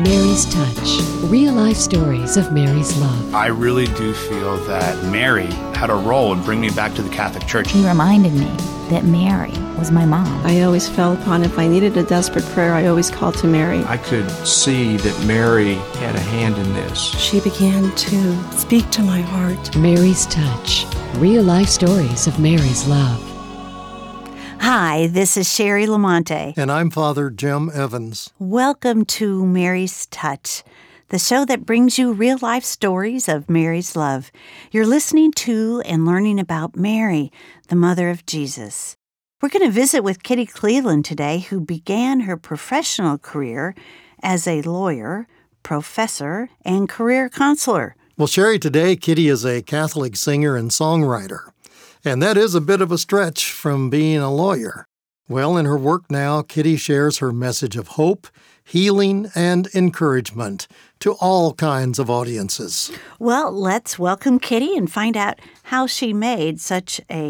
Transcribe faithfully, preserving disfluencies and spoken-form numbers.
Mary's Touch. Real-life stories of Mary's love. I really do feel that Mary had a role in bringing me back to the Catholic Church. He reminded me that Mary was my mom. I always fell upon, if I needed a desperate prayer, I always called to Mary. I could see that Mary had a hand in this. She began to speak to my heart. Mary's Touch. Real-life stories of Mary's love. Hi, this is Sherry Lamonte. And I'm Father Jim Evans. Welcome to Mary's Touch, the show that brings you real-life stories of Mary's love. You're listening to and learning about Mary, the mother of Jesus. We're going to visit with Kitty Cleveland today, who began her professional career as a lawyer, professor, and career counselor. Well, Sherry, today Kitty is a Catholic singer and songwriter. And that is a bit of a stretch from being a lawyer. Well, in her work now, Kitty shares her message of hope, healing, and encouragement to all kinds of audiences. Well, let's welcome Kitty and find out how she made such a